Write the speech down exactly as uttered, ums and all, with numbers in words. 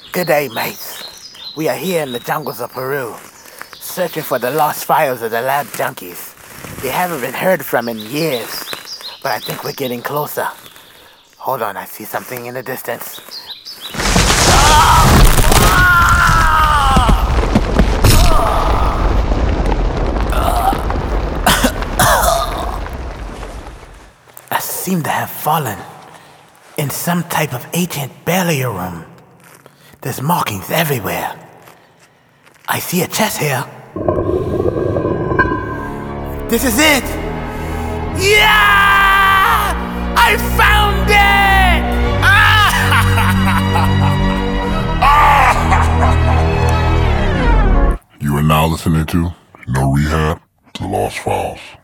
Good day, mates. We are here in the jungles of Peru, searching for the lost files of the lab junkies. We haven't been heard from in years, but I think we're getting closer. Hold on, I see something in the distance. I seem to have fallen in some type of ancient burial room. There's markings everywhere. I see a chest here. This is it! Yeah! I found it! You are now listening to No Rehab to Lost Files.